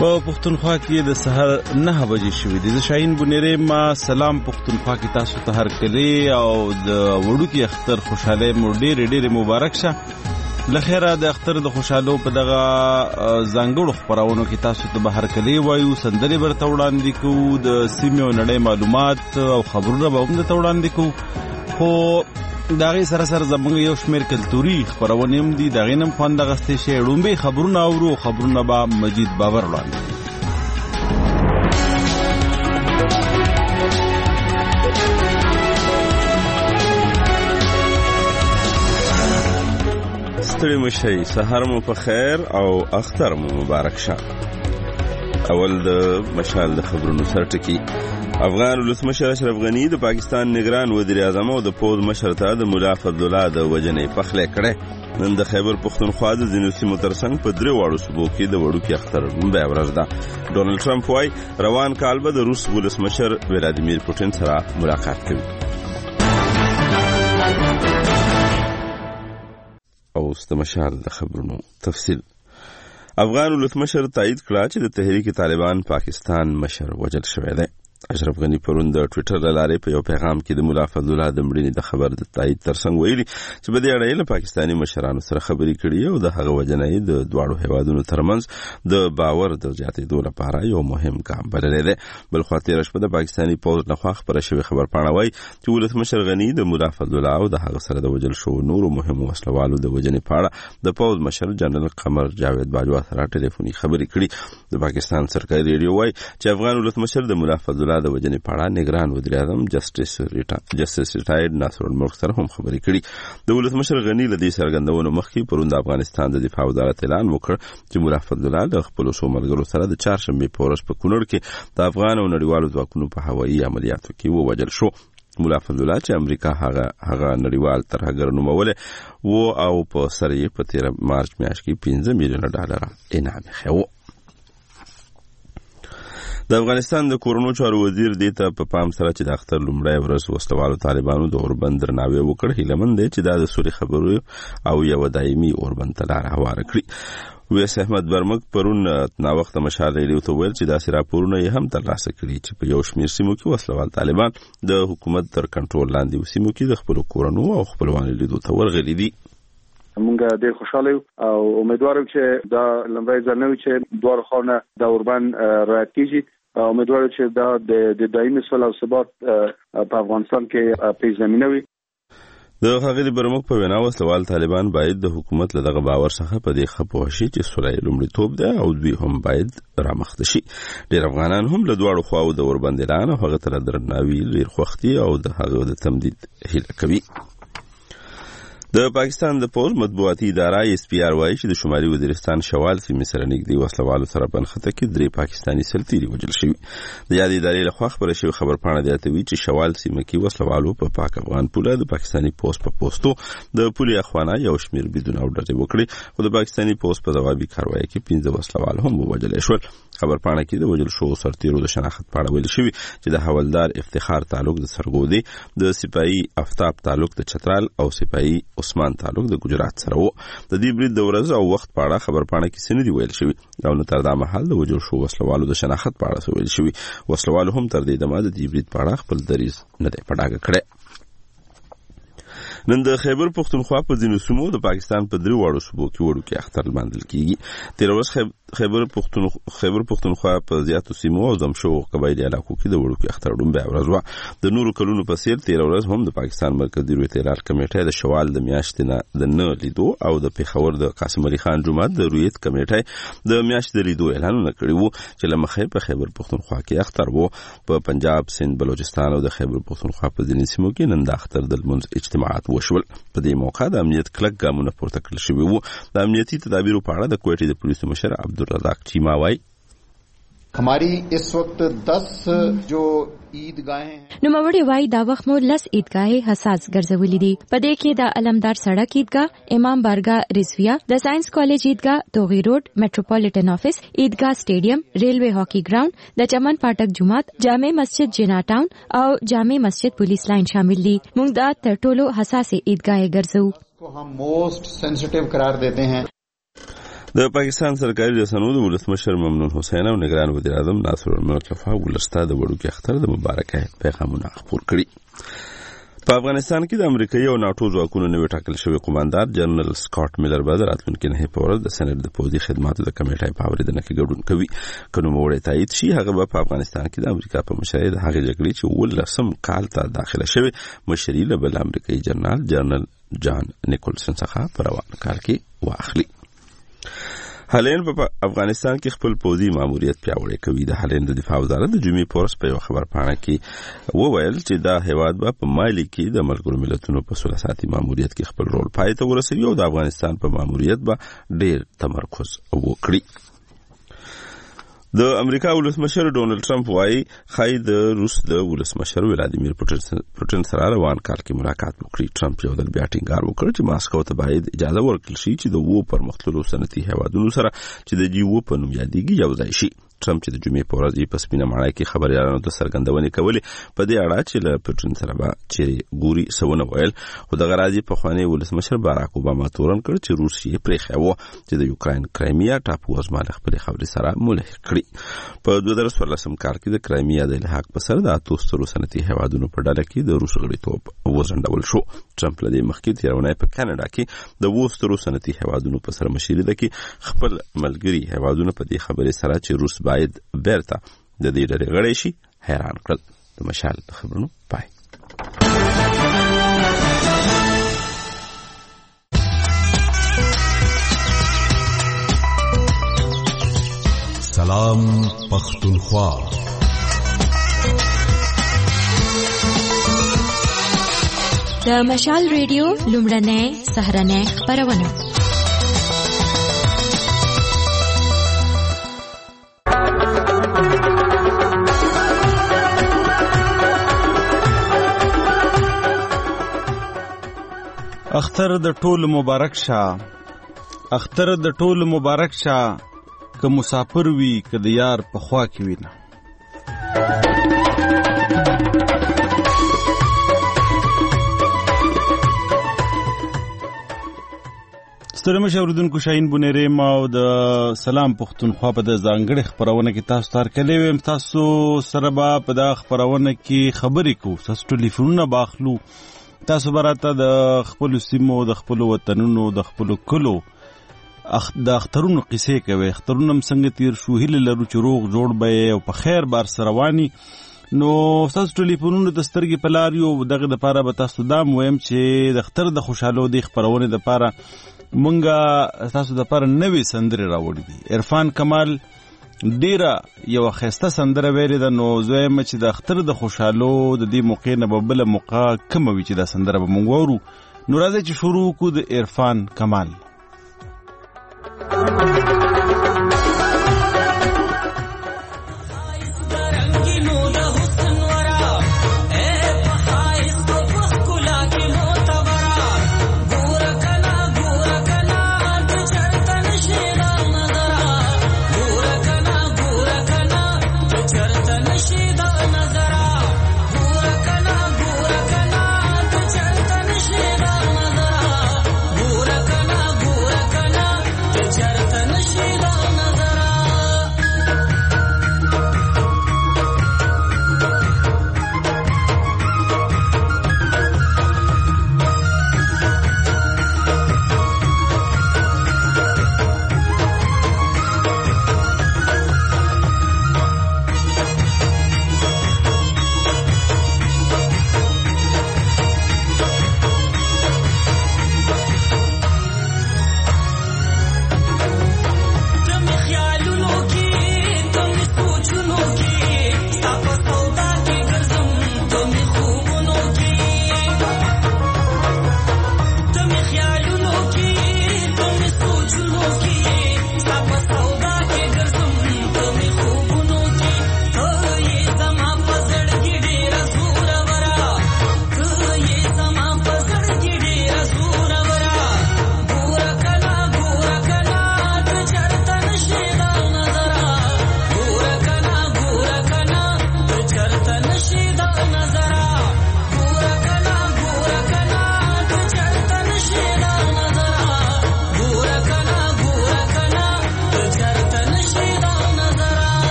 په پښتونخوا کې د سحر 9 بجې شوې دي. شاهین بنيري ما سلام پښتونخوا کې تاسو ته هر کلی او د وړوکی اختر خوشاله مو ډېر مبارک شه. لخيره د اختر د خوشالو په دغه ځانګړو خبرونو کې تاسو ته به هر کلی وایو سندري ورته وړاندې کوو د سیمې او نړۍ معلومات او خبرونه به هم ته وړاندې کوو. خو داغه سره زمونږ یو شمیر کلتوري خبرونه هم دي دغه نم خوند غستې شي ډومبه خبرونه اورو خبرونه با مجید باور وړاندې. ستړي مشي سحر مو په خیر او اختر مو مبارک شه. اول د مشال د خبرونو سرټکی افغان ولسمشر اشرف غنی د پاکستان نگران وزیر اعظم او د پوز مشر ته د مولا فضل الله د وجنې پخله کړه. نن د خیبر پښتونخوا د ځینو سیمو ترڅنګ په درې واړو صوبو کې د وړوکی اختر به ورځ ده. ډونلډ ټرمپ وايي روان کال به د روس ولسمشر ولادیمیر پوتین سره ملاقات کوي. او استمشال د خبرونو تفصیل افغان ولسمشر تایید کړه چې د تحریک طالبان پاکستان مشر وجل شوی دی. اشرف غنی پرون د ټوئیټر لاره په یو پیغام کې د مولا فضل الله د مړینې د خبر د تایید ترڅنګ ویلي چې په دې اړه له پاکستاني مشرانو سره خبرې کړې او د هغه وجنې د دواړو هیوادونو ترمنځ د باور د زیاتېدو لپاره یو مهم ګام بللی دی. بل خو تیر شپه د پاکستاني پوز لخوا خبره شوې خبر پاڼه وایي چې ولسمشر غنی د مولا فضل الله او د هغه سره د وجل شو نورو مهمو وسلوالو د وجنې پاڼه د پوز مشر جنرال قمر جاوید باجوا سره ټلیفوني خبرې کړې. د پاکستان سرکاري ریډیو وایي چې افغان ولسمشر د مولا فضل الله د وجنې پاڼه نگران وزیر اعظم جسټس ریټایرډ ناصر الملک سره هم خبرې کړې. د ولسمشر غنی له دې څرګندونو مخکې پرون د افغانستان د دفاع وزارت اعلان وکړ چې مولا فضل الله د خپل ملګرو سره د چهارشنبه په ورځ په کونړ کې د افغان او نړیوالو ځواکونو په هوایي عملیاتو کې ووژل شو. مولا فضل الله چې امریکا هغه نړیوال ترهګر نوموله و او په سر یې په 13 مارچ میاشت کې $15 میلیون انعام خو. د افغانستان د کورونو چارو وزیر دیتا په پام سره چې د اختر لومړی ورځ وسلوالو طالبانو د اوربند درناوی وکړ. هیلمن دی چې د سوري خبرو او یو دایمي اوربند ته لار هواره کړي. ویس احمد برمک پرون نا وخت مشال ریډیو ته ویل چې دا سراپورونه یې هم ترلاسه کړي چې په یو شمیر سیمو کې وسلوال طالبان د حکومت تر کنټرول لاندې وسیمو کې د خپل کورونو او خپلوانو لیدو ته ورغلي دي. مونږ ډېر خوشاله یو او امیدوارم چې دا لمړی ځل نه وي چې دوه خونه د اوربند رعایت کیږي. امیدوارم چې دا د دایمي صلح او ثبات په افغانستان کې پیش زمینه وي. د ښاغلي برمک په وینا وسلوال طالبان باید د حکومت له دغه باور څخه په دې خپه شي چې صلح لومړیتوب ده او دوی هم باید رامخته شي. ډېر افغانان هم له دواړو خواو د اوربند اعلان او هغه ته درناوي ډېر خوښتي او د هغه د تمدید هیله کوي. د پاکستان د پوز مطبوعاتي اداره اس پی آر وايي چې د شمالي وزیرستان شوال سیمې سره نږدې وسلوالو سره بنخته کې 3 پاکستاني سرتیري وژل شوي. د یادې ادارې لخوا خبره شوې خبر پاڼه زیاتوي چې شوال سیمه کې وسلوالو په پاک افغان پوله د پاکستاني پوز په پوسټو د پولي اخوانه یو شمیر بيدونه ورته وکړي او د پاکستاني پوز په جوابي کاروایی کې 15 وسلوال هم وژل شول. خبر پاڼه کې د وژل شو سرتیرو د شناخت پاڼه ویل شوی چې د حوالدار افتخار تعلق د سرګودي، د سپاهي افتاب تعلق د چترال او سپاهي عثمان تعلق د ګجرات سره وو. د دې برید د ورځ او وخت په اړه خبر پاڼه کې سندې ویل شوی او نو تر دا مهال د وژل شو وسلوالو د شناخت په اړه ویل شوی. وسلوالو هم تر دې دمه د دې برید په اړه خپل دریځ نه دی پټاګه کړی. نن د خیبر پښتونخوا په ځینو سیمو د پاکستان په درې واړو صوبو کې وړوکی اختر لمانځل کیږي. تیر ورځ خیبر پښتونخوا په زیاتو سیمو او زمشو قبایلی علاقو کې د وړوکی اختر ډومبه ورځ وه. د نورو کلونو په څیر تیر ورځ هم د پاکستان مرکزي رویتلار کمیټه د شوال د میاشتې نه د نه لیدو او د پیښور د قاسم علي خان جومات د رویت کمیټه د میاشتې د لیدو اعلانونه کړي وو چې لمخې په خیبر پښتونخوا کې اختر وو. په پنجاب، سند، بلوچستان او د خیبر پښتونخوا په ځینې سیمو کې نن د اختر د لمونځ اجتماعات وشول. په دې موقع د امنیت کلک ګامونه پورته کړل شوي وو. د امنیتي تدابیرو په اړه د کوټې د پولیسو مشر عبدالرزاق چیما وايي हमारी इस वक्त 10 जो ईदगाहें نو موري وای دا وخت مو لس عیدګاه حساس ګرځولې دي. په دې کې د علمدار سړک عیدګاه، امام بارګاه رضویه، د ساينس کالج عیدګاه، توغی روډ، میټروپولیټن افیس، عیدګاه سټیډیم، ریلوے هاکی ګراوند، د چمن پاټک جمعات، جامع مسجد جنا ټاون او جامع مسجد پولیس لاین شامل دي. موږ دا تر ټولو حساس عیدګاه ګرځو کو هم موست سنسټیو قرار دیتے ہیں. د پاکستان سرکاري رسنیو د ولسمشر ممنون حسین او نگران وزیر اعظم ناصر الملک لخوا ولسته د وړوکي اختر د مبارکۍ پیغامونه خپور کړي. په افغانستان کې د امریکایي او ناټو ځواکونو نوی ټاکل شوی قوماندار جنرال سکاټ میلر به د راتلونکي نهي په ورځ د سېنات د پوځي خدماتو د کمیټې په اورېدنه کې ګډون کوي. که نوموړی تایید شي هغه به په افغانستان کې د امریکا په مشرۍ د هغې جګړې چې 19 کال ته داخله شوې مشري له بل امریکایي جنرال جان نیکولسن څخه په روان کال کې واخلي. هالند په افغانستان کې خپل پوځي ماموریت پیاوړی کوي. د هالند د دفاع وزارت د جمعې په ورځ په یو خبرپاڼه کې وویل چې دا هیواد به په مالي کې د ملګرو ملتونو په سوله ساتي ماموریت کې خپل رول پای ته ورسوي او د افغانستان په ماموریت به ډېر تمرکز وکړي. د امریکا ولسمشر ډونالد ټرمپ وايي خای د روس د ولسمشر ولادیمیر پوټین سره روان کال کې ملاقات وکړي. ټرمپ یو ځل بیا ټینګار وکړ چې ماسکو ته باید اجازه ورکړل شي چې د پرمختللو صنعتي هیوادونو سره چې د جیو په نوم یادېږي یو ځای شي. ټرمپ چې د جمعې په ورځ په سپینه ماڼۍ کې خبريالانو ته څرګندونې کولې په دې اړه چې له پوټین سره به چې ګوري سونه ویل، خو دغه راځي په خواني ولسمشر باراک اوباما تورن کړ چې روس یې پرېښاوه چې د یوکرين کرایمیا ټاپو ازمال خپل خبرې سره ملحق کړي. په 2014 کال کې د کرایمیا د الحاق په سر د اتوسترو صنعتي هیوادونو په ډله کې د روس غړیتوب وزندول شو. ټرمپ لدې مخکې تیرونه په کاناډا کې د وسترو صنعتي هیوادونو په سر مشري ده کې خپل ملګری هیوادونو په دې خبرې سره چې روس باید بیرته د دې ډلې غړی شي حیران کړل. د مشال خبرونو پای. سلام پختونخوا. د مشال ریډیو لومړنۍ سهرنۍ خبرونه. اختر د ټول مبارک شه، اختر د ټول مبارک شه، که مسافر وي که د یار په خوا کې وي نه. ستړي مشه اوریدونکو، شاهین بونیری ما او د سلام پختونخوا په د ځانګړې خپرونه کې تاسو ته هرکلی ویم. تاسو سره به په دا خپرونه کې خبرې کوو، تاسو ټلیفونونه باخلو، تاسو براته د خپل سیمو، د خپل وطنونو، د خپل کلو د اخترونو قصې کوي. اخترونه هم څنګه تیر شو، هیله لرو چې روغ جوړ به او په خیر بار سره رواني. نو تاسو ټلیفونونو د سترګې په لار یو دغه د پاره به تاسو دام ویم چې د اختر د خوشحالو د خبرونه د پاره مونږه تاسو د پاره نوې سندره راوړې دي. عرفان کمال ډیره یو خسته سندره ویلې ده. نو زویم چې د اختر د خوشحالو د دې موقع نه به بل موقع کوم وي چې دا سندره به مونږ وورو. نو راځي چې شروع کو د عرفان کمال. Gura kana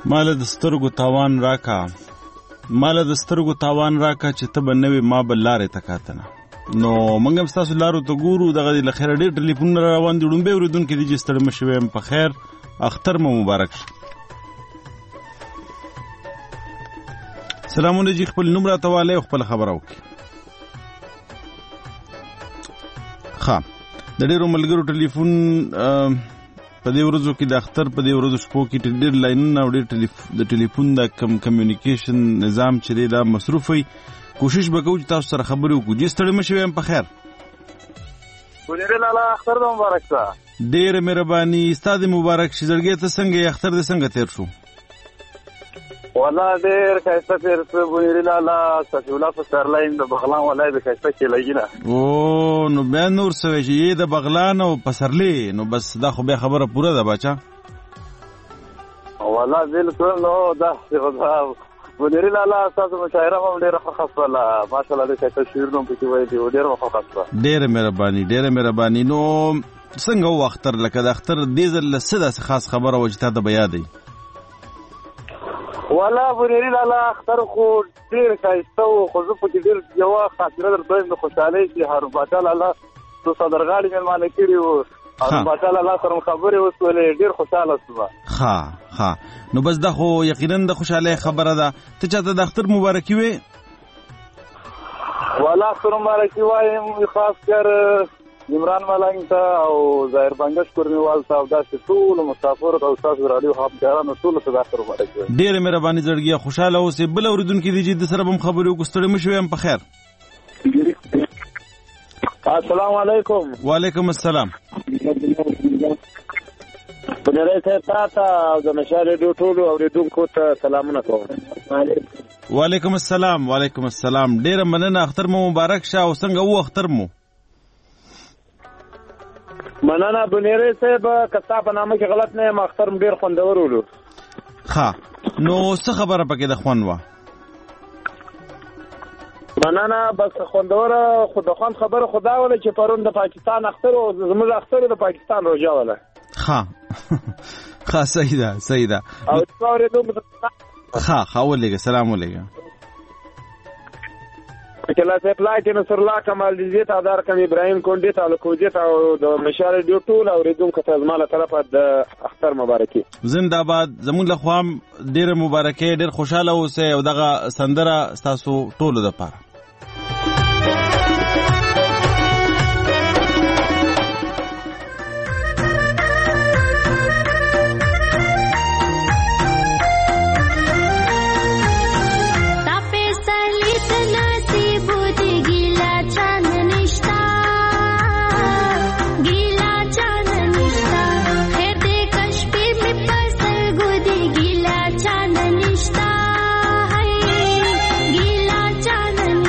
مال د سترګو تاوان راکا چې ته به نوې ما به لارې ته کاتنه. نو موږ هم ستاسو لارو ته ګورو. دغه د خیر ډېر ټلیفونونه روان دي. ړومبی اورېدونکي دي چې ستړي مه شوی یم په خیر. اختر مو مبارک شه. سلامونه جی. خپل نوم راته والی او خپله خبره وکړي. ښه د ډېرو ملګرو ټلیفون په دې ورځو کې د اختر په دې ورځو شپو کې ډېر لاینونه او ډېر د ټلیفون د کمیونیکیشن نظام چې دی دا مصروف وي. کوشش به کوو چې تاسو سره خبرې وکړو. جی ستړي مه شوی یم په خیر. ګلري لالا اختر دې مبارک شه. ډېره مهرباني. ستا دې مبارک شي. زړګی ته څنګه یې؟ اختر دې څنګه تېر شو؟ والله ډېر ښایسته تېر شو ګلري لالا. صفي الله پسرلی د بغلان ولایت د ښایسته کیلګي نه. او نو بیا نور څه وایي چې یې د بغلان او پسرلی. نو بس دا خو بیا خبره پوره ده باچا. والله بالکل. نو دا ګلري لالا ستاسو مشاعره هم ډېره خوښه شوله. ماشاءالله ډېر ښایسته شعرونه هم پکې ویلي وو. ډېره خوښه شوه. ډېره مهرباني. نو څنګه و اختر؟ لکه د اختر دې ځل څه داسې خاص خبره وه چې تا ته به یادوي؟ والله ګلري لالا اختر خو ډېر ښایسته و. خو زه پکې ډېر یوه خاطره درته وایم د خوشحالۍ چې هارون باچا لالا څو صدرغاړي مېلمانه کړي وو. هارون باچا لالا سره مو خبرې وشولې. ډېر خوشحاله شوم. ښه نو بس دا خو یقینا د خوشحالۍ خبره ده. ته چاته د اختر مبارکي وې؟ والله اختر مبارکي وایم خاص کر عمران ملنګ ته او ظاهر بنګش کورنیوال ته او داسې ټولو مسافرو ته او ستاسو راډیو همکارانو ټولو ته د اختر مبارکي وایم. ډېره مهرباني زړګیه. خوشحاله اوسې. بل اورېدونکي دي چې د سره به هم خبرې وکړو. ستړي مه شوی یم په خیر. السلام علیکم. وعلیکم السلام. ګلري صاحب تا ته او د نشه ریډیو ټولو اورېدونکو ته سلامونه کوم. وعلیکم السلام. ډېره مننه. اختر مو مبارک شه. او څنګه و اختر مو؟ مننه ګلري صاحب. که ستا په نامه کې غلط نه یم اختر مو ډېر خوندور ولو. ښه نو څه خبره پکې د خوند وه؟ مننه. بس خوندوره خو د خوند خبره خو دا وله چې پرون د پاکستان اختر و. زموږ اختر د پاکستان روژه وله. ښه صحیح ده. او اورېدونکو ښه ولېږه. سلام ولېږه. کله صاحب لاکې نصر الله کمال دیزي ته ادار کم ابراهیم کونډي ته لکوجي ته او د مشال ډیو ټول اورېدونکو ته زما له طرفه د اختر مبارکي. زنده‌باد. زموږ له خوا ډېره مبارکي. ډېر خوشاله اوسئ او دغه سندره ستاسو ټولو دپاره. गीला चांद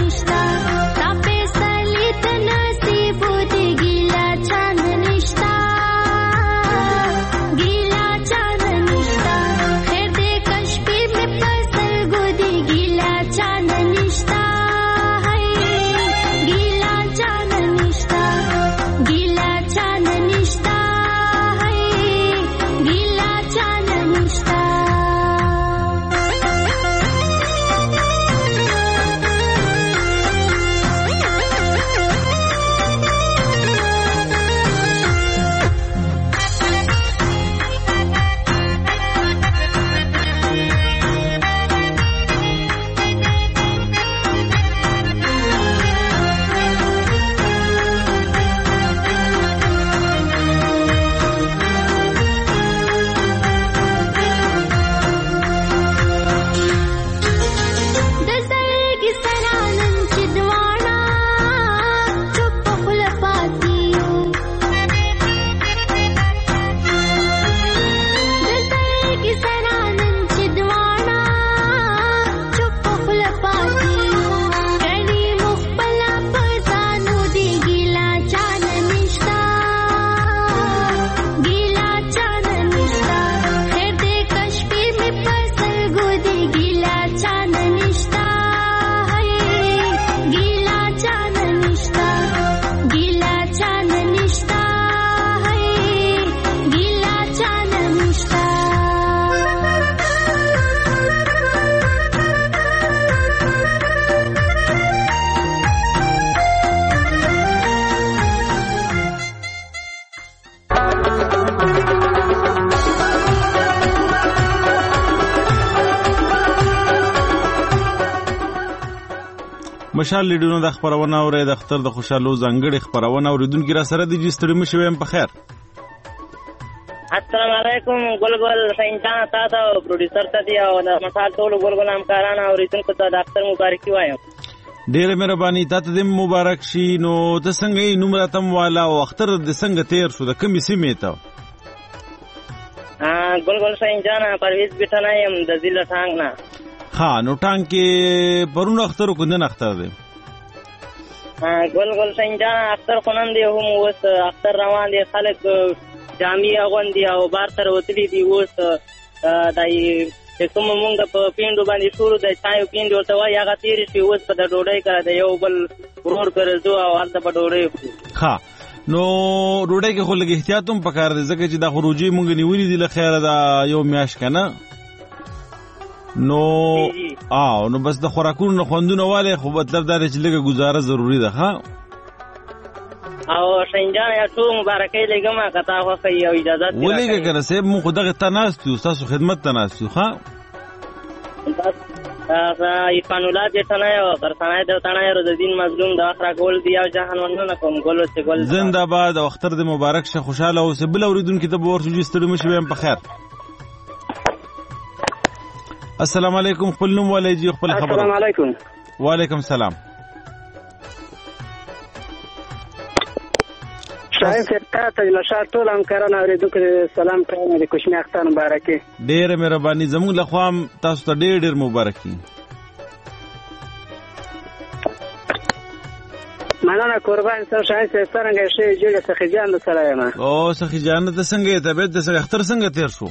مشال لیډونو د خبرونه اوري د اختر د خوشالو ځانګړي خبرونه اوریدونکو را سره د جستړي مشویم په خیر. السلام علیکم ګلګل سینجان تاسو پروډوسر ته دی او د مشال ټول ګلګل همکاران اوریدونکو ته د اختر مبارکي وایم. ډېر مهرباني تاسو د مبارک شي. نو د څنګه نوم راتم والا او اختر د څنګه تیر شو د کمی سیمې ته؟ ګلګل سینجان پرویز بیٹھنا یم د ضلع ټانګ نه. ها نو ټانګ کې پرون اختر کو نن اختر دی؟ ګلګل سینجان اختر خونن دی هم اوس اختر روان دي خلک جامع اغوندي او بار تر وتلی دي اوس دای چې کوم مونږ په پیندو باندې شروع د چایو پیندو ته وای هغه تیر شي اوس په د ډوډۍ کړه د یو بل ورور کړو او هلته په ډوډۍ. ها نو ډوډۍ کې خو لږ احتیاط هم پکار دی ځکه چې دا خروجي مونږ نیولې دي له خیره دا یو میاشت کنه نو نو بس د خوراکونو خوندونه والے خو مطلب دا چې لږه گزاره ضروری ده. ها او شینجان یا ټول مبارکي لګم کتا خو کوي او اجازه دی ولېګه کنه سه مونږ خو دغه تناستو تاسو خدمت تناستو. ها بس ایفانولات بیٹھنا ہے اور سنائے دوتانا ہے روز دین مظلوم د اخرا گول دی او جهان ونونه کوم ګل او ګل زنده باد او اختر د مبارک شه خوشاله او سبل اوریدونکو ته ورسو جستړي مشویم په خیر. السلام علیکم خپل نوم ولایجی خپل خبر. السلام علیکم. وعلیکم السلام. شاید ستا ته نشاط ټول همکاران اوریدونکو سلام کوم د کوچنی اختر مبارکي. ډېر مهرباني زموږ له خوا تاسو ته ډېر مبارکي. مننه قربان سره شاید څنګه شي جوړه سخیجان د سره یم. او سخیجان د څنګه طبيعت د څنګه اختر څنګه تیر شو؟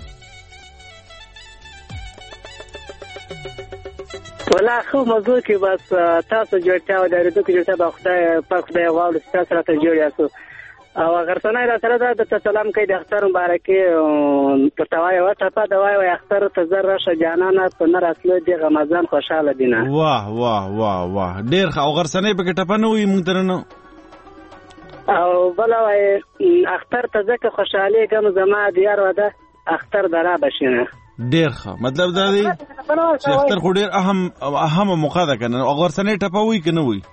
ولا خو موضوع کې بس تاسو جوړتیا او د اوریدونکو جوړتیا په خدای پاک خدای غواړي تاسو سره ته جوړ یاسو او اگر څنګه را سره د سلام کوي د اختر مبارکي په توای او ته په دوای او اختر ته زر راشه جانانه په نر اصله دی رمضان خوشاله دینه. واه واه واه واه ډیر ښه. او غرسنې په کې ټپنه وي مونږ ترنه او بل وای اختر ته ځکه خوشاله کوم زما دیار وده اختر درا بشینه. ډیر ښه مطلب دا دی چې اختر خو ډیر اهم موقع ده کنه. او غرسنې ټپوي کنه وي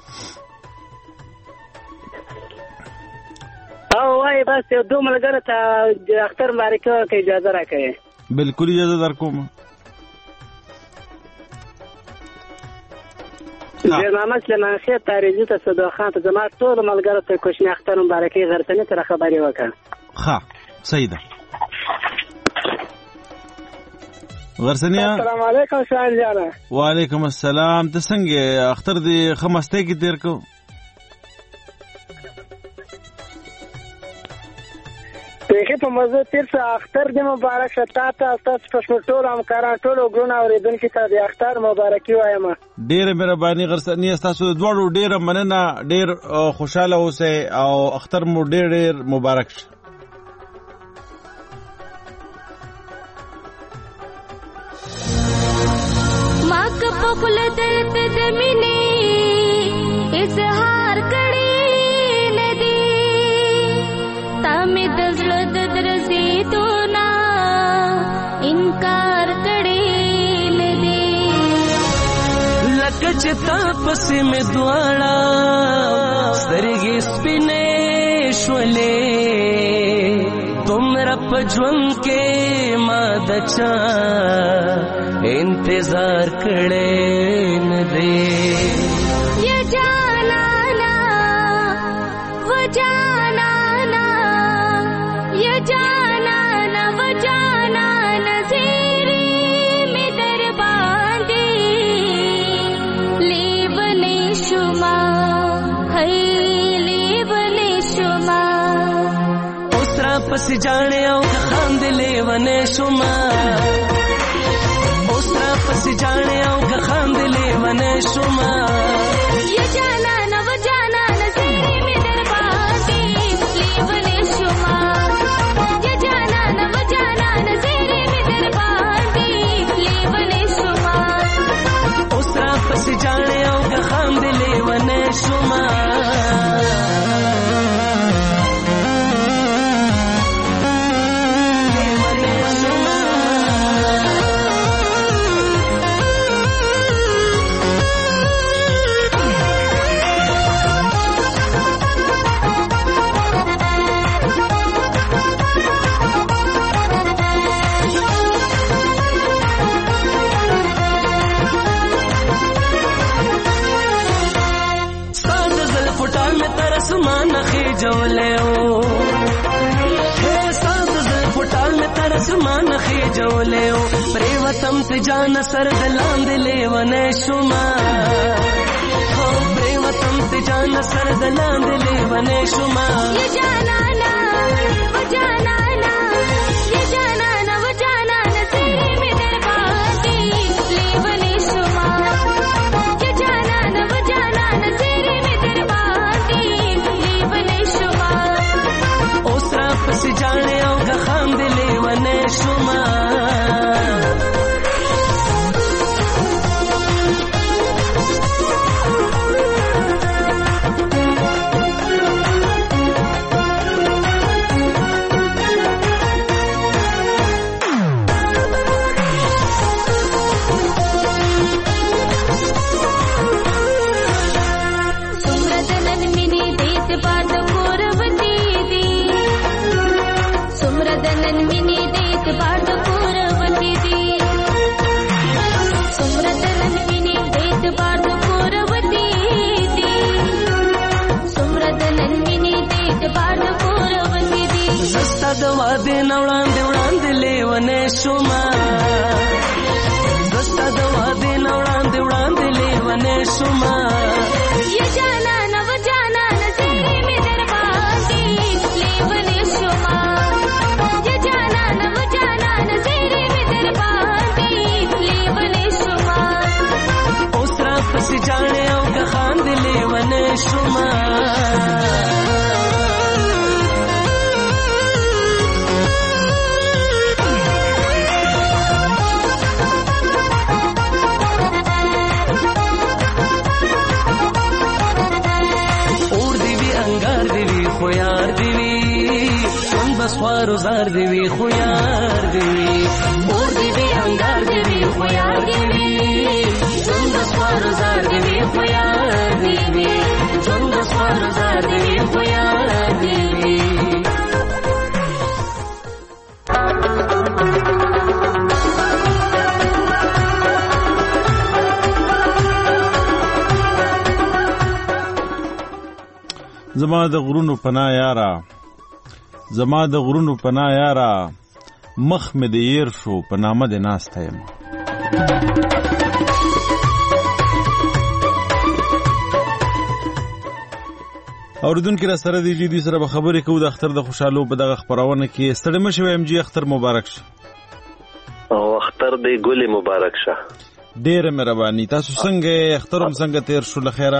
او وای بس یو دوه ملګری ته اختر مبارکي ورکړئ اجازه راکړئ. بالکل اجازه درکوم. ډېر محمد سلیمان خېل تاریخي ته صدو خان ته زما ټول ملګرو ته کوچنی اختر مبارکي غرسنې سره خبرې وکړه. ښه صحیح ده. غرسنیا السلام علیکم شاهین جانا. وعلیکم السلام. ته څنګه اختر دې خمسته کې تیر کو؟ دغه په موضوع تیر څه اختر دې مبارک شه تاسو په ټول همکاران ټول وګړو اوریدونکو ته د اختر مبارکي وایم. ډېر مهرباني غرسنیا تاسو دوړو ډېر مننه. ډېر خوشاله اوسئ او اختر مو ډېر مبارک شه. ما کپ کول درت زمینه اظهار کړي ندی تامه دزړه د درسې تو نا انکار کړي ندی لکه چې تا پسې مې دواړه سترګې سپینې شولې تمرا پجوان کې ما دچا انتظار کړي ندی یا جانانا و جانانا یا جانانا و جانانا زیری می در باندې لیبنې شما هی لیبنې شما اوسرا پس جانے او خاند لیبنې شما پس جانے او که خاند لیوانه شما یا جانانا و جانانا زیری می در باندې لیوانه شما یا جانانا و جانانا زیری می در باندې لیوانه شما اوسرا پس جانے او که خاند لیوانه شما خېجولې او ساز زل پټال مې تر اسمان خېجولې او پرې وطن ته جان سر دلاندې لیونه شوما پرې وطن ته جان سر دلاندې لیونه شوما ये जाना ना वो जाना ना ये जाना ना वो जाना ना तेरे में दरबाती लेवने शुमा ये जाना ना वो जाना ना तेरे में दरबाती लेवने शुमा ओसरा पस जाने औ गखाम दे लेवने शुमा दवा दे वड़ांदे लेवने शुमा दस्ता दवा दे वड़ांदे लेवने शुमा ये जाना ना वो जाना ना तेरे में दरबाती लेवने शुमा ये जाना ना वो जाना ना तेरे में दरबाती लेवने शुमा ओसरा पस जाने औ गखान दे लेवने शुमा خویار دیوی چون بسوار و زار دیوی خویار دیوی اور دیوی انگار دیوی خویار دیوی چون بسوار و زار دیوی خویار دیوی چون بسوار و زار دیوی خویار دیوی زما د غرونو پناه یارا زما د غرونو پناه یارا مخ مې د ير شو په نامه د ناسته یم اوریدونکو را سره دی جدي سره به خبرې کوو د اختر د خوشحالو په دغه خبرونه کې ستړي مشه ام جی اختر مبارک شه او اختر دی ګلې مبارک شه ډېر مهرباني تاسو څنګه اخترم څنګه تیر شو لخيره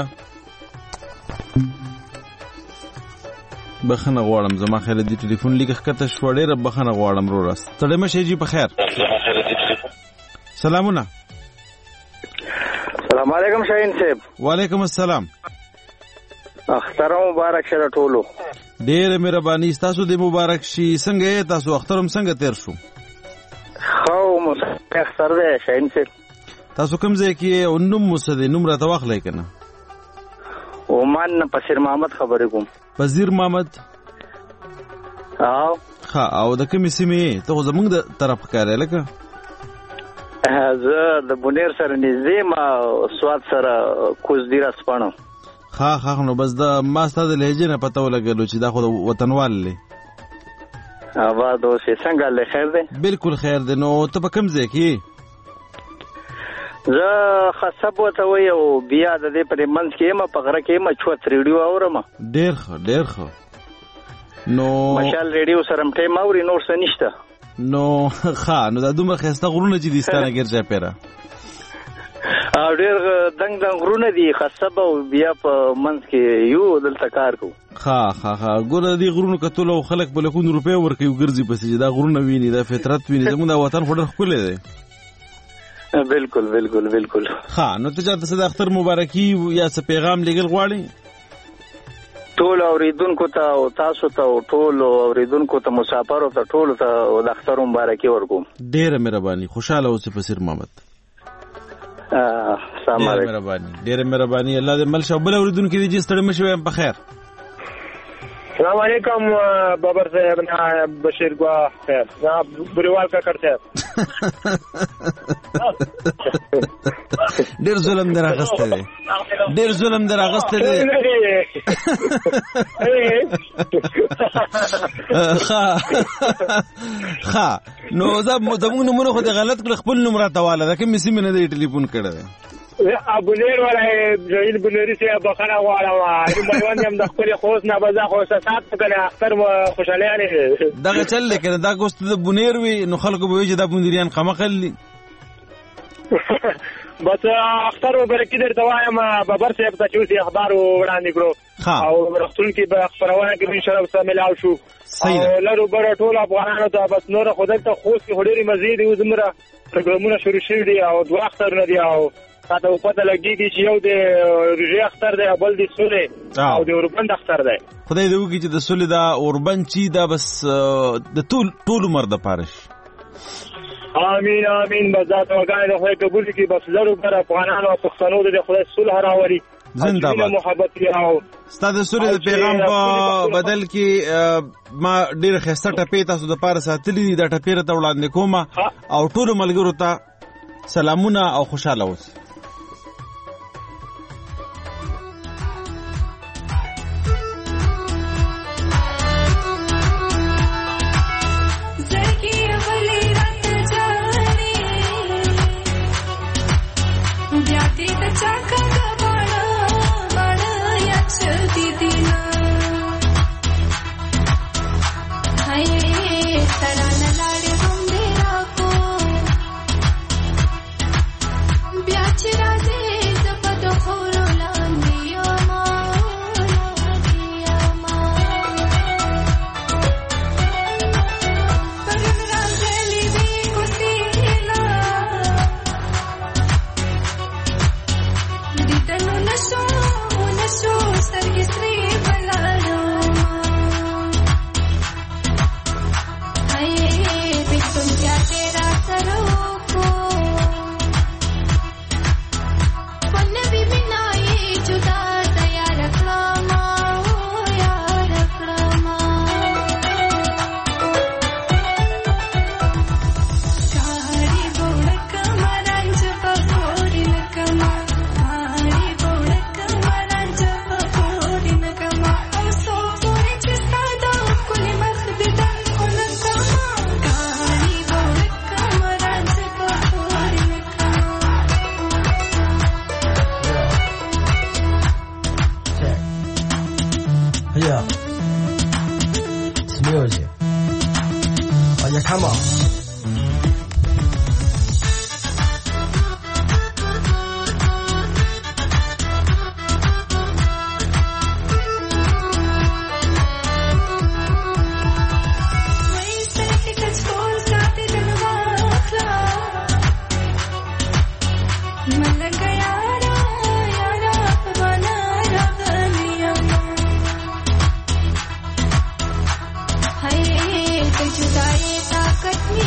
بخنه غواړم زما خیر دی ټلیفون لیکه کته شو ډېر بخنه غواړم رو راست ستړي مشه جی په خیر سلامونه السلام علیکم شاهین صاحب وعلیکم السلام اختر مبارک شه ټولو ډېر مهرباني تاسو دې مبارک شي څنګه تاسو اخترم څنګه تیر شو خو اختر دی شاهین صاحب تاسو کوم ځای کې نوم مسدي نوم راته واخلئ کنه عمان پسیر محمد خبرې کوم وزیر محمد او او د کومې سیمې ته زمونږ د طرف کارې لکه زه د بونیر سره نږدې ما سواد سره کوزدیر اسپانو نو بس د ما ستاسو د لهجې نه پته ولګلو چې دا خو وطنوال دی اواز اوسې څنګه له خیر دی بالکل خیر دی نو ته په کوم ځای کې زه خصب وته وی او بیا د دې پر منځ کې ما په غره کې ما چوت ریډیو اورم ډېر ښه نو مشال ریډیو سره ټیم اوري نور څه نشته نو نو دا دومره خسته غرونه چې دستانه ګرځي پیرا او ډېر دنګ غرونه دي خصب او بیا په منځ کې یو دلته کار کو ګوره دې غرونو کتل او خلک په لکون روپې ورکوي ګرځي پسې دا غرونه ویني دا فطرت ویني زموږ د وطن خوري خپل دی بالکل نو ته چاته د اختر مبارکي یا څه پیغام لګل غواړي ټول اوریدونکو ته او تاسو ته او ټول اوریدونکو ته مسافرو ته ټول ته د اختر مبارکي ورکوم ډېر مهرباني خوشاله اوسې فسیر محمد السلام علیکم ډېر مهرباني الله دې مل شو بل اوریدونکو دې ستړي مشوي په خیر السلام علیکم بابر صاحب بشیر گوا خیر بریوال کا کرتے ډېر ظلم در اغسته دی ډېر ظلم در اغسته دی ښه نو زمونږ نومونه خو د غلط کړ خپل نوم راته واله ده کومې سیمې نه دی ټلیفون کړی دی ابونیر ولا جهیل بنوري سي بخنه غواړم میوند هم د خپل خوست نه بزا خوشات کله اختر خوشاله نه دغه چل لیکنه دا کوست د بنیر وی نو خلکو به وجه د بندریان قمقلی بس اختر وبرکی در دوایم ببر صاحب ته چې اخبار وړاندې کړو او رښتون کې به خبرونه کې ان شاء الله سمې لاو شو او لرو بر ټول افغانانو ته بس نور خدای ته خوست کې هډيري مزید یو زمره پروګرامونه شروع شوي دي او دوه اخترونه دي او تاسو په پته لګیږي چې یو د روژې اختر دی بل د سولې او د اوربند اختر دی خدای دې وکړي چې د سولې دا اوربند چې دا بس د ټول عمر د پاره شي امين امين بذات وګای د خدای قبول کړي بس زرو پر افغانانو او پښتنو د خدای صلح راوړي زنده باد محبت او ستاسو سولې د پیغام په بدل کې ما ډېر خسته ټپې تاسو د پاره ساتلې دي دا ټپې ته وړاندې کوم او ټول ملګرو ته سلامونه او خوشاله اوسئ जुदाई ताकत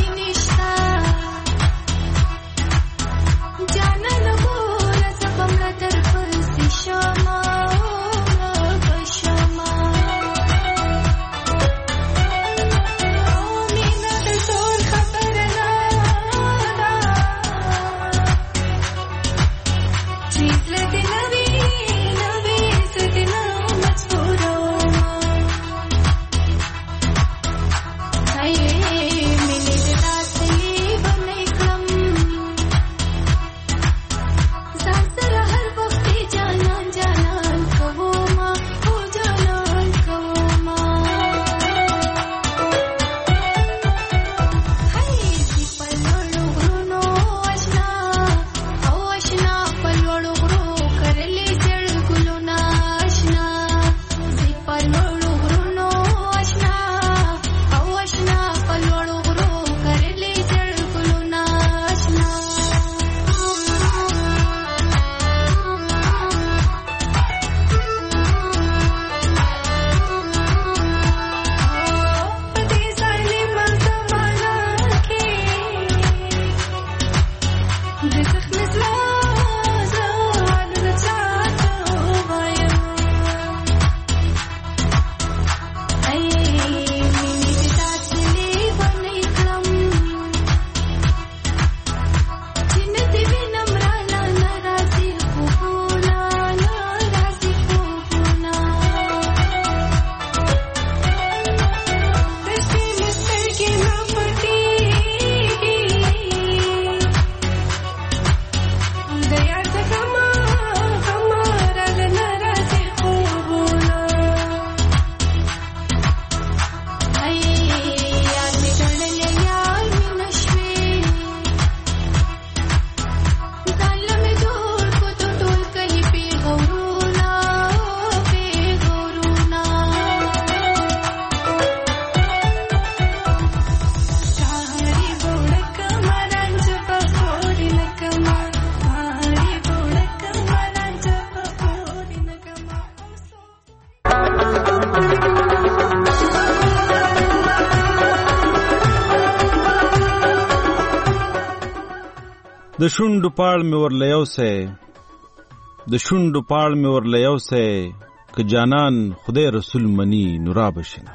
د شونډو پاړ مې ورله یوسی د شونډو پاړ مې ورله یوسی که جانان خدای رسول منی نو را بشینه.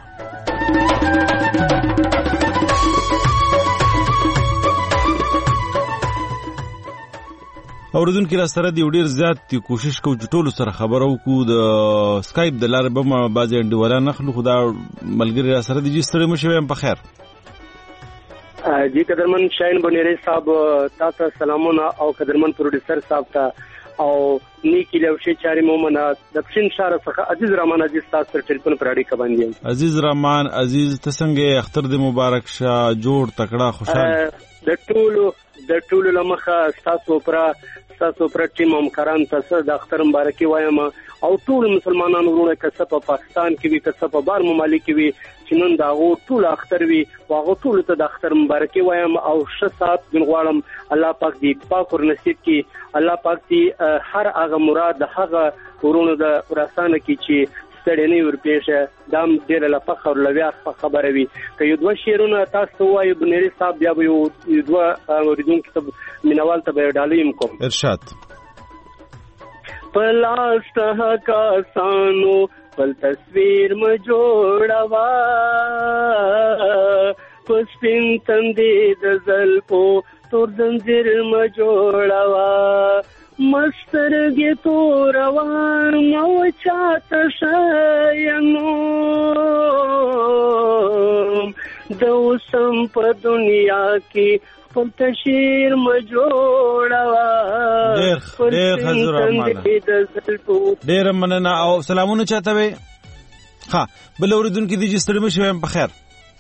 اوریدونکي را سره دی ډیر زیات دی کوشش کوو چې ټولو سره خبرو وکړو. د سکایپ د لارې به بعضې انډیوالان اخلو، خو دا ملګري را سره دی. جي ستړی مه شوی، یم په خیر. جی قدرمن شاهین بنیری صاحب تا ته سلامونه، او قدرمن پروډوسر صاحب ته او نیکی لوشي چاري مومنه د پښین شهر څخه عزیز رحمان عزیز تاسو سره ټلیفون پر اړیکه باندې. عزیز رحمان عزیز ته څنګه اختر دې مبارک شه، جوړ تکړه خوشاله. د ټولو لمخه تاسو پر ټیم همکاران ته د اختر مبارکي وایم، او ټول مسلمانانو ورونه که څه په پاکستان کې وي، که څه په بار ممالک کې وي، چې نن د هغو ټول اختر وي، هغو ټولو ته د اختر مبارکي وایم. او ښه ساعت غواړم الله پاک دې پاک ورنصیب کړي، الله پاک دې هر هغه مراد د هغه ورونو د وراسانه کې چې ستړی نه ورپېښه، دا هم ډېره له فخر له ویاړ خبره وي. که یو دوه شعرونه تاسو ته ووایو بنیري صاحب، بیا به یو دوه اورېدونکي ته مینوال ته به یې ډالۍ هم کوم. ارشاد. په لاس کسانو خپل تصویر م جوړوه، په سپین تندې د زلفو تور زنځیر م جوړوه، مسترګې توروان مو چاته شینم، د اوسم په دنیا کې خپل تشیر م جوړوه. ډېر حضور رحمانه، ډېر مننه او سلامونه چاته وي. ها بل اوریدونکي دي چې ستړي مه شئ، په خیر.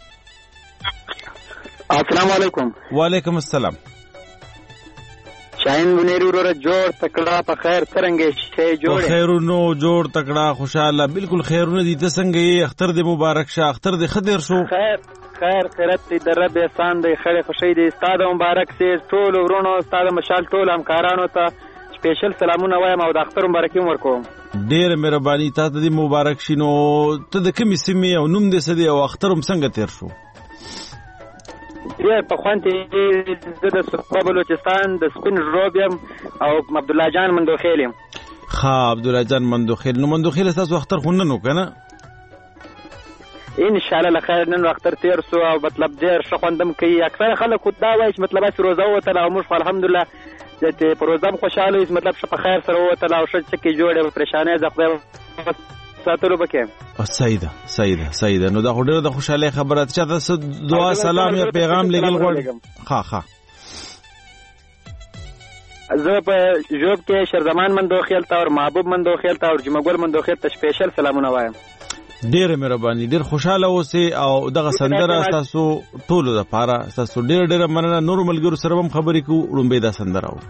السلام علیکم. وعلیکم السلام. شاهین بنیری وروره جوړ تکړه په خیر، څرنګه شې جوړ؟ په خیرونو جوړ تکړه خوشاله، بالکل خیرونه دي. ته څنګه یې؟ اختر دې مبارک شه، اختر دې ښه تېر شو. خیر خیرت دې د رب احسان دی، خیر خوشی دې. ستا د مبارک سي ټول ورونو، ستا د مشال ټول همکارانو ته سپیشل سلامونه وایم او د اختر مبارکي هم ورکوم. ډېره مهرباني، تا ته دې مبارک شي. نو ته د کومې سیمې او نوم دې څه دی او اختر هم څنګه تېر شو؟ په خوند زه د سوبا بلوچستان د سپین روب یم او عبدالله جان مندوخیل یم. ښه عبدالله جان مندوخیل. نو مندوخیل ستاسو اختر خو نن و که نه؟ انشاءالله له خیر نن اختر تېر سو او مطلب ډېر ښه خوندم کوي. اکثره خلک خو دا وایي چې مطلب هسې روزه ووتله او موږ خو الحمدلله په روزه هم خوشحاله یو، مطلب ښه په خیر سره ووتله او ښه څکې جوړې پریشانۍ زه خدای ساتلو پکې. صحیح ده. نو دا خو ډېره د خوشحالۍ خبره ده. چاته څه دعا سلام یا پیغام لېږل غواړې؟ ښه زه په ژوب کې شرزمان مندوخیل ته او محبوب مندوخیل ته او جمعګل مندوخیل ته سپیشل سلامونه وایم. ډېره مهرباني، ډېر خوشحاله اوسئ او دغه سندره ستاسو ټولو دپاره. ستاسو ډېره مننه. نورو ملګرو سره هم خبرې کوو. لومبۍ دا سندره اورو.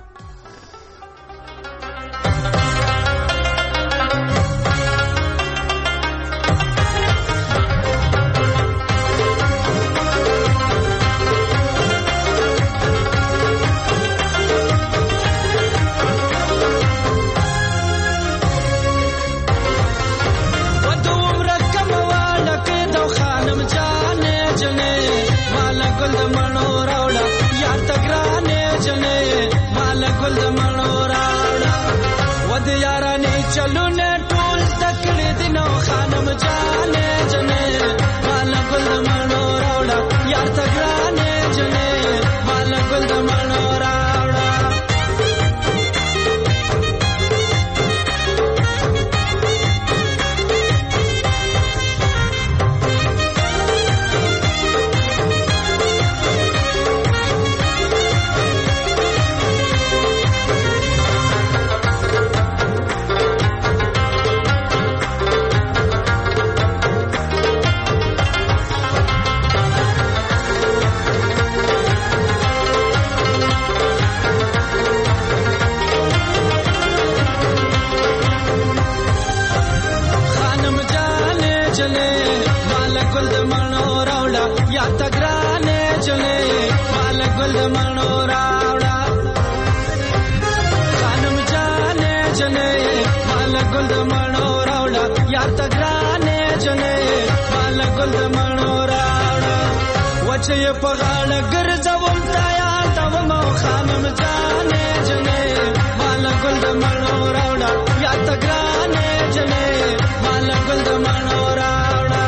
چې په غاړه ګرځوم تا یا تا مو خانم جانې جنې مال ګل د مړو راوړه یا تګرانې جنې مال ګل د مړو راوړه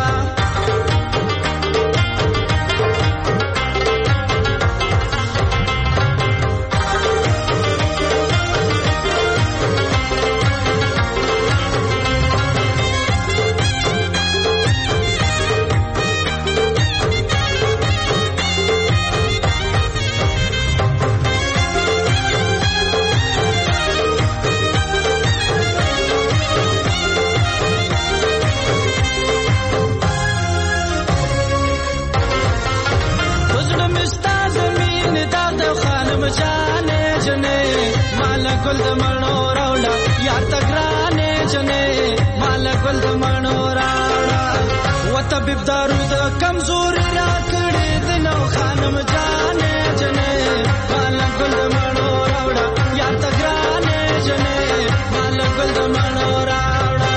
جانې جنې مال ګل د مړو راوړه یا تګرانې جنې مال ګل د مړو راوړه وطبيب دارو د کمزوري را کړې د نو خانم جانې جنې مال ګل د مړو راوړه یا تګرانې جنې مال ګل د مړو راوړه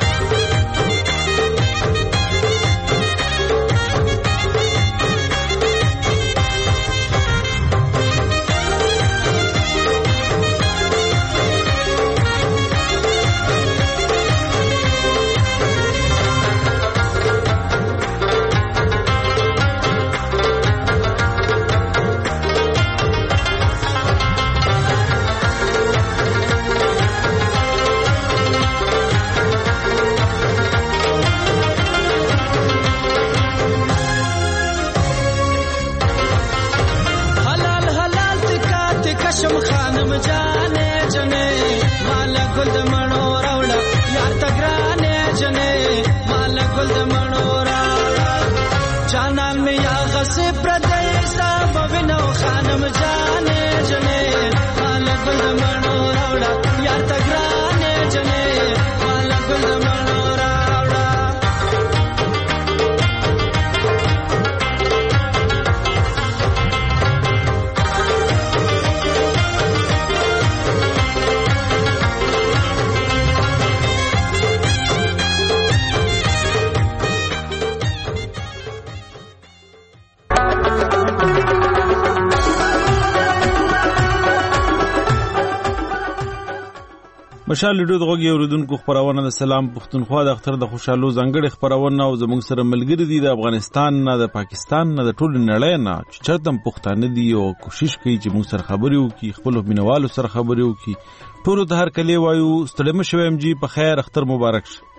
مشال ډیډو دغه اوریدونکو خبرونه د سلام پښتونخوا د اختر د خوشحالو ځانګړي خبرونه او زموږ سره ملګری دي د افغانستان نه د پاکستان نه د ټول نړۍ نه چې چرته پښتانه دي او کوشش کوي چې موږ سره خبرې وکړي خپل مینوالو سره خبرې وکړي ټول ته هر کله وایو ستړي مشو ام جی په خیر اختر مبارک شه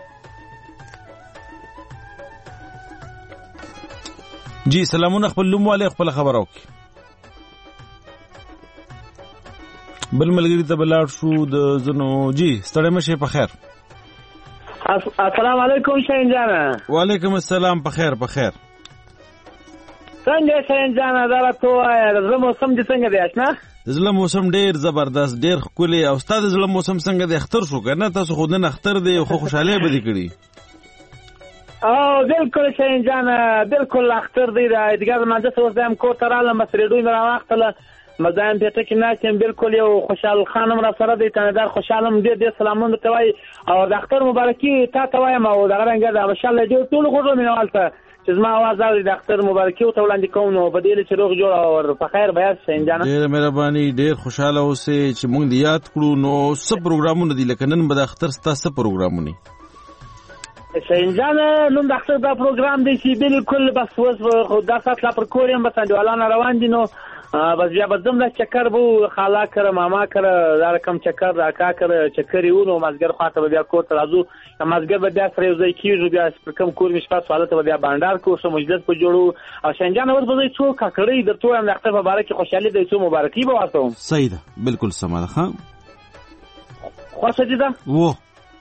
جی سلامونه خپل لوم والے خپل خبر وکړي بل ملګری ته بلاړ شو د زنو جی ستړی مشه په خیر السلام علیکم شاهین جان وعلیکم السلام په خیر څنګه شاهین جان دا راته وایي د موسم دې څنګه دی آشنا د زړه موسم ډیر زبردست ډیر ښکلی او ستاسو د زړه موسم څنګه دی اختر شو کنه تاسو خو نه اختر دی خو خوشاله به دي کړی او بالکل شاهین جان بالکل اختر دی دا دیګر ماده څه وځم کو تراله مسریډوی نه راوختله مزایم پته کې ناشم بالکل یو خوشحال خانم را سره دی تندر خوشحالم دې سلامونه توای او د اختر مبارکي تا وایم او دا رنګ دا ماشاءالله دې ټول غوړو مینوالته چې زما आवाज اوري د اختر مبارکي او تولاندې کوم نو بدیل چې روغ جوړ او په خیر بیا شین جان ډېر مهرباني ډېر خوشاله اوسې چې موږ دې یاد کړو نو څه پروګرامونه دي لکه نن به د اختر ستاسو پروګرامونه شین جان نن د اختر دا پروګرام دی چې بالکل بس وس خدا سات لا پر کوریم بس انډیوالانه روان دي نو بس بیا بدم د چکر بو خالا کړه ماما کړه دا رقم چکر راکا کړه چکر یو نو مازګر خاطر بیا کو ته راځو مازګر بیا سره یو ځای کیږي بیا کم کور مشپا سوالته بیا بانډار کو سم مجلس په جوړو او شنجان اور به څو ککړې درته هم د اختر مبارک خوشالي د څو مبارکي به واسو صحیح ده بالکل سمه ده خوښه دي دا وو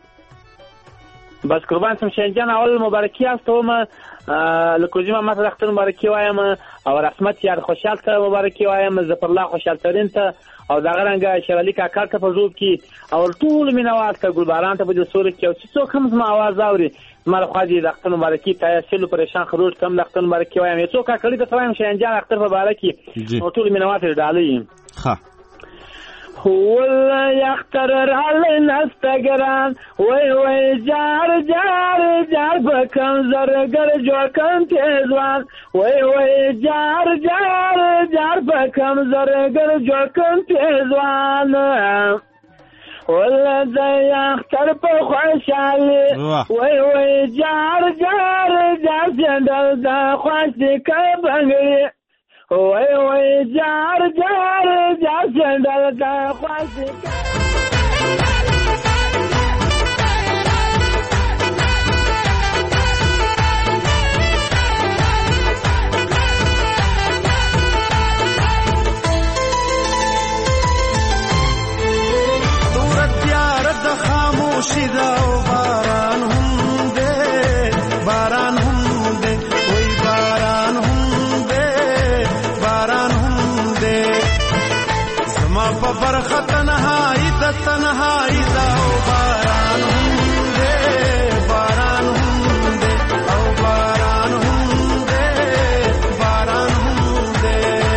بس قربان سم شنجان اول مبارکي استوم لکوزی ما د اختر مبارکي وایم او رحمت یار خوشحال ته مبارکي وایم ظفر الله خوشحال ترين ته او دا غرنګ شرالی کاکا ته په ژوند کې او ټول مینوال ته ګلباران ته په جسور کې او څوک هم ما आवाज اوري مال خواجه د اختر مبارکي ته سلو پریشان خروج کم د اختر مبارکي وایم څوک کړي ته وایم شنجان اختر مبارکي او ټول مینوال ته ډالې ها والله يختار على الانستغرام وي جار جار جار بكم زرقر جو كنت ازوان وي جار جار جار بكم زرقر جو كنت ازوان والله زي اختار بخوشالي وي جار جار جار جندل دا خوشي كبنغري وي جار جار جار جندل دا خوشي خاموشی دا و باران هم دے باران هم دے وی باران هم دے باران هم دے زما پا برخ تنہائی دا تنہائی دا و باران هم دے باران هم دے او باران هم دے باران هم دے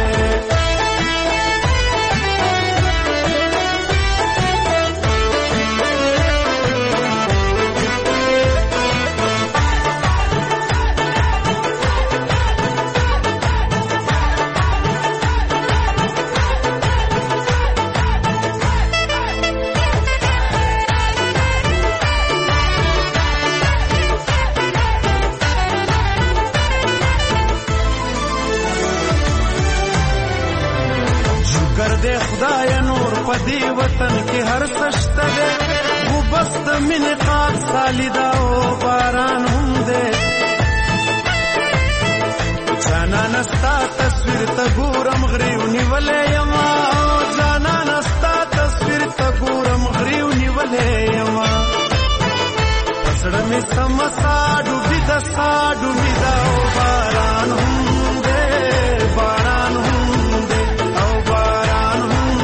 دے خدای نور پدی وطن کی ہر سشتا دے وہ بست من قاد سالی دا و باران ہم دے جانا نستا تصویر تگورم غریونی ولے یما جانا نستا تصویر تگورم غریونی ولے یما پسڑ میں سمسا ڈوبی دا و باران ہم دے باران ہم دے او باران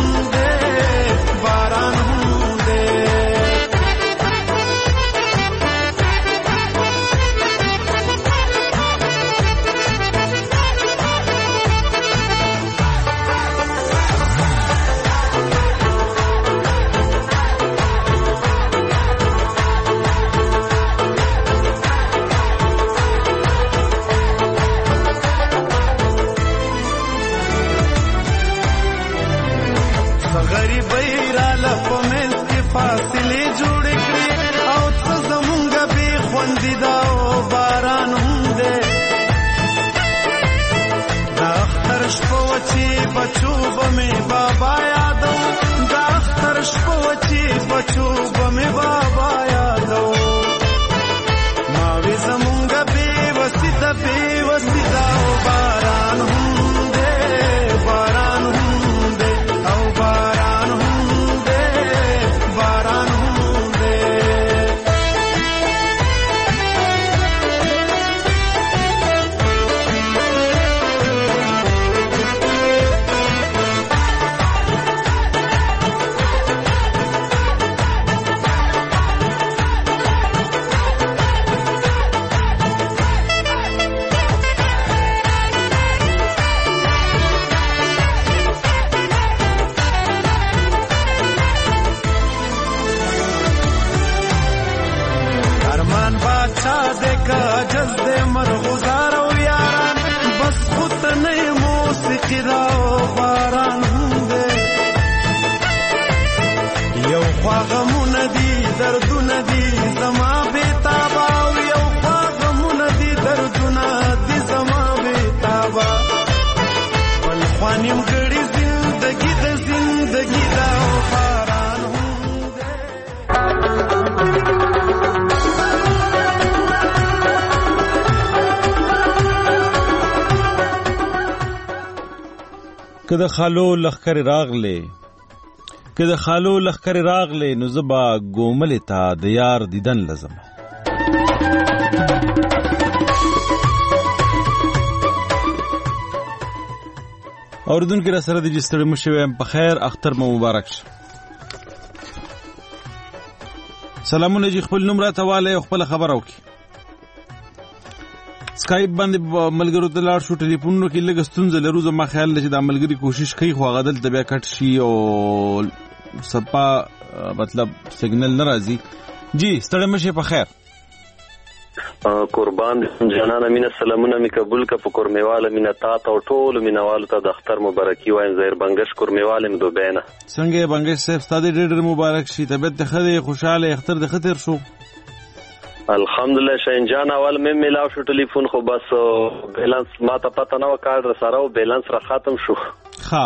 فاصله جوړ کړی او څه زمونږ به خوندې دا او باران هم دې دا اختر شپو چې بچو بمې بابا یادو دا اختر شپو چې بچو بمې بابا یادو ما وی زمونږ به وسیدا او باران هم دې باران هم دې او باران هم دې باران هم دې دردونه دي زما بتابا او یو غمونه دي دردونه دي زما بتابا بل خوانیم ګړي زندگی د زندگی دا باران کده خالو لخر که د خالو لخر راغلی نو زبا ګوملې ته د یار دیدن لازم اوردونکو را سره د جستړی مشوي په خیر اختر مو مبارک شه سلامونه جی خپل نوم راته واله خپل خبر او کی سکایپ باندې ملګرو ته لاړ شو ټلیفونونو کې لږ ستونزه لرو زما خیال دی چې دا ملګري کوشش کوي خو هغه دلته بیا کټ شي او سپا مطلب سیګنل نه راځي. جی ستړی مشه په خیر. قربان جانانه مینه سلامونه می قبول کا په کورمیواله مینه تا ته او ټول مینوالو ته د اختر مبارکي وایم. زهیر بنگش کورمیواله می دوبینه. څنګه بنگش صاحب ستاسو ډېر مبارک شي. طبیعت ته خدای خوشاله اختر د خطر شو. الحمدلله شاین جان اول مې ملاو شو ټلیفون خو بس بیلانس ما ته پته نه و کارډ سره او بیلانس را ختم شو. ها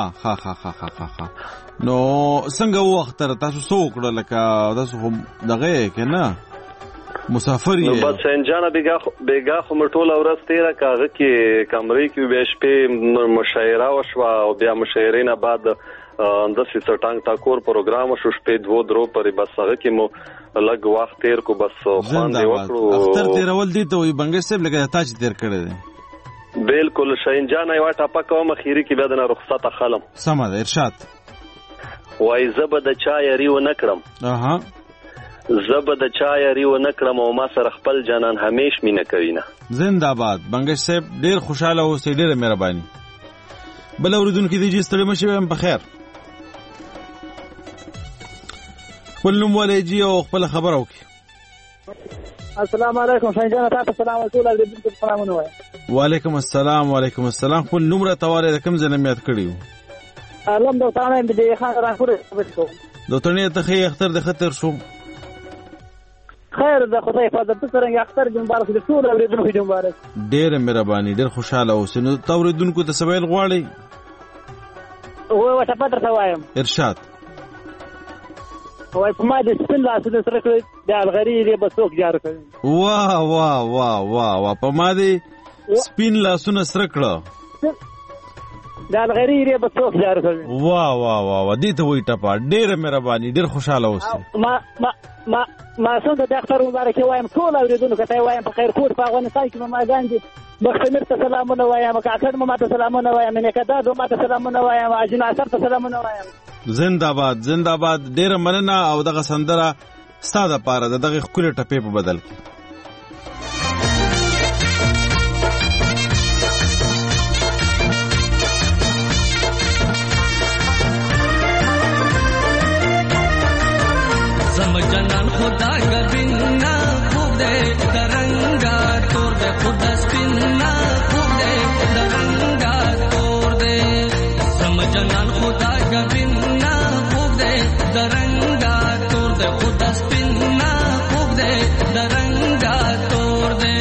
نو څنګه وخت تاسو سو کړل لکه تاسو دغه کنه مسافر یې. نو بس شاین جان بیګا خو مټول ورځ تیرا کاغه کې کمرې کې به شپې مشاعره وشو او بیا مشاعرې نه بعد د سټانګ ټاکور پروګرام شو شپې 2-3 پرې بس هغه کې مو لګ وخت تیر کو بس خوان دی وکړو. اختر تیرول دي ته وي بنگش صاحب لګا تاج تیر کړی دی. بالکل شاین جان یو ټاپه کوم اخیری کې بیا د رخصت خلم سم ده ارشاد وای زبد د چا یری و نکړم. زبد د چا یری و نکړم او ما سره خپل جانان همیش مینه کوي نه. زنده‌باد بنگش صاحب ډیر خوشاله اوسئ ډیره مهرباني. بل اوریدونکو دې چې ستړي مشه هم په خیر. خپل نوم ولې او خپل خبر او السلام علیکم شاین جان تاسو سلام ټول اوریدونکو ته سلامونه وایم. وعلیکم السلام خپل نوم را تواله د کوم ځای نه یاد کړیو. الحمدلله تعالی دې خان راخور وشو دوتنه ته خې اختر د خطر شو. خیر د خدای په فضل سره اختر دې مبارک دې ټول اوریدونکو دې مبارک. ډېر مهرباني ډېر خوشاله اوسئ. نو اوریدونکو ته سوال غواړي وای ټپه درته وایم ارشاد. وای په ما دې سپین لاس دې سره کړی د الغری دې بسوک جار کړی. واه په ما دې سپین لاسونه سره کړه د الغری دې بسوک جار کړی. واه دې ته وای ټپه ډېر مهرباني ډېر خوشاله اوسئ. ما څنګه د اختر مبارک وایم ټول اوریدونکو ته وایم په خیر کور په افغانستان کې ما ګاندي بختمیر ته سلامونه وایم کاکړ ما ته سلامونه وایم نکداد ما ته سلامونه وایم اجن اثر ته سلامونه وایم. زنده‌باد ډېر مننه او دغه سندره ستاسو لپاره دغه خپل ټپې په بدل کې. جنان خدا گبینا خوب دے درنگا تور دے خدا سپینا خوب دے درنگا تور دے سم جنان خدا گبینا خوب دے درنگا تور دے خدا سپینا خوب دے درنگا تور دے.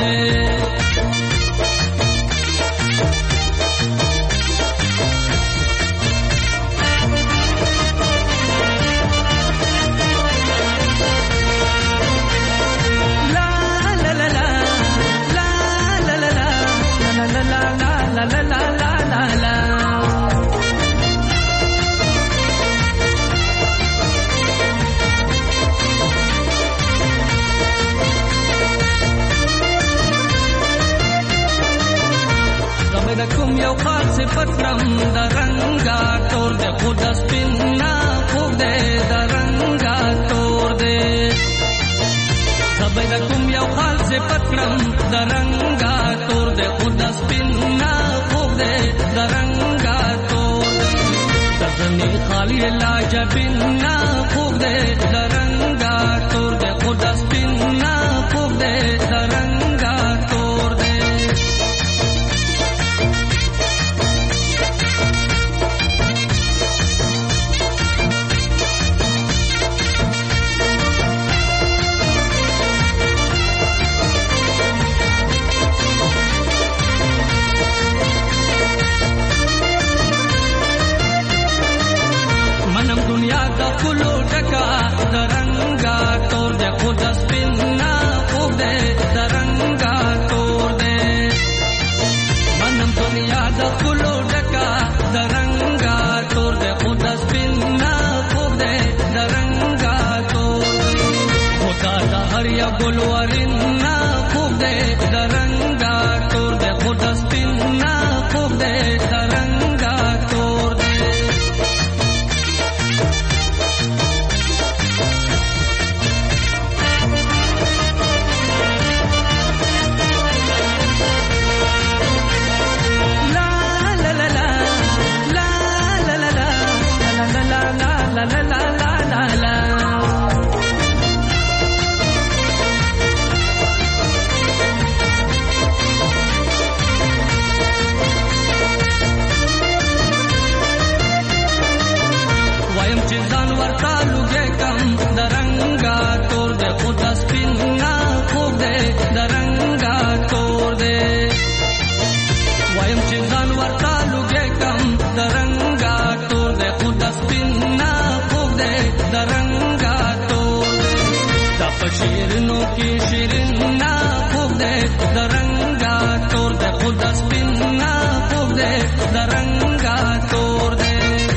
کوم یو خاص پټرم درنګا تور دې خدا سپینا خوب دې درنګا تور دې سبا کوم یو خاص پټرم درنګا تور دې خدا سپینا خوب دې درنګا تور دې تزنی خالی لاجبینا خوب دې درنګا تور دې خدا سپینا خوب دې درنګا تور دې. دنیا کا کلو ڈکا درنگا تور دے خدا سپینا خوب دے درنگا تور دے منم دنیا کا کلو ڈکا درنگا تور دے خدا سپینا خوب دے درنگا تور دے خدا دا ہر یا گلورینا خوب دے درنگا تور دے خدا سپینا خوب دے درنگا تور دے. شیرینو کې شیرین خوب دې درنګا تور دې خود سپین خوب دې درنګا تور دې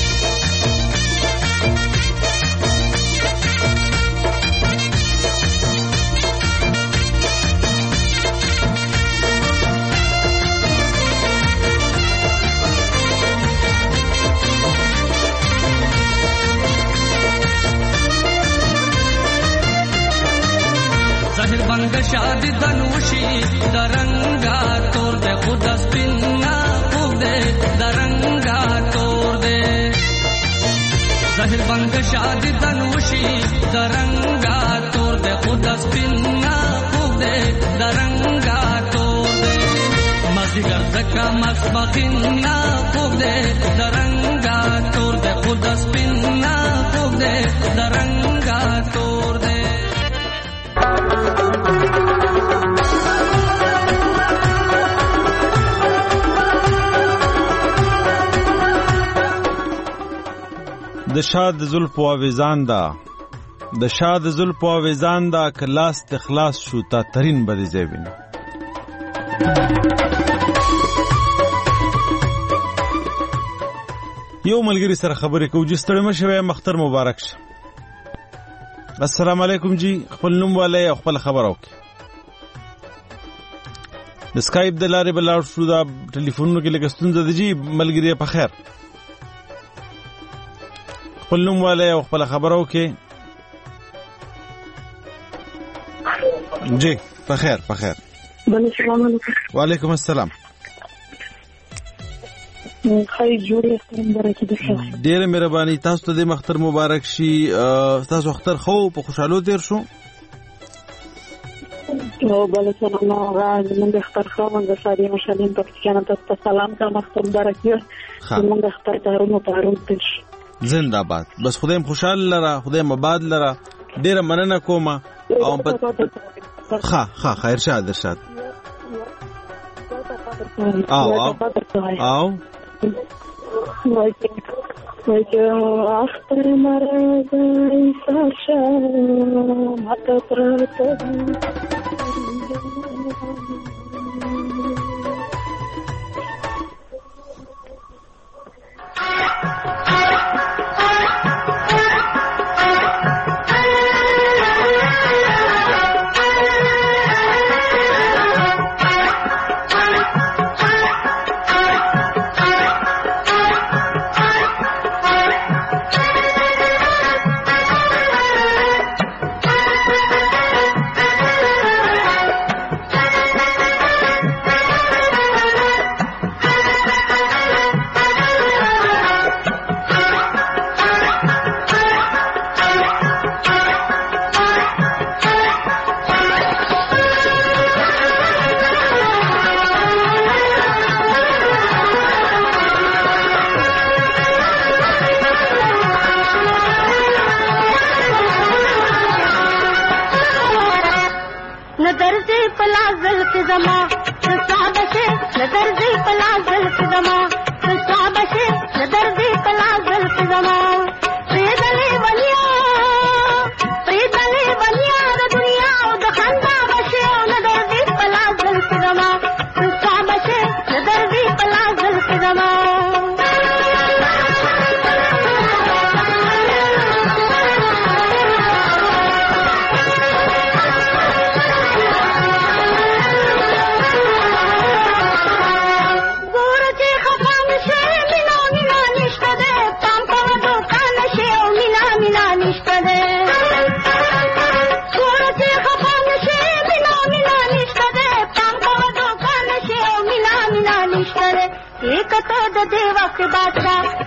ظاهر بنگ شادی دنوشی درنگا تور دے خود سپینا خوب دے درنگا تور دے ظاهر بنگ شادی دنوشی درنگا تور دے خود سپینا خوب دے درنگا تور دے مازیگر زکا مسبخینا خوب دے درنگا تور دے خود سپینا خوب دے درنگا تور دے د شاد زلف او ویزان دا د شاد زلف او ویزان دا کلاس تخلاص شو تا ترين بدی زیبین یو ملګری سره خبرې کوو چې ستړی مشوي مختر مبارک شه السلام علیکم جی خپل نوم والے او خپل خبر اوکي د سکایپ د لارې بل شو دا ټلیفونونو کې لګستون زده جی ملګری په خیر خپل نوم والے او خپل خبر اوکي جی په خیر السلام علیکم وعلیکم السلام خیر جوړه مبارک دي ډېر مهرباني تاسو ته د مختر مبارک شي تاسو اختر خو په خوشاله تیر شو او بل سلام راز من د اختر خو من د ساري مشالین په کانه ته سلام کا مختر مبارک یو من د اختر تارونو تیر زنده باد بس خدایم خوشاله لره خدایم آباد لره ډېر مننه کوم او خیر شاد او اختر مرز ساشا مات پرت एक तो देवा के बादशाह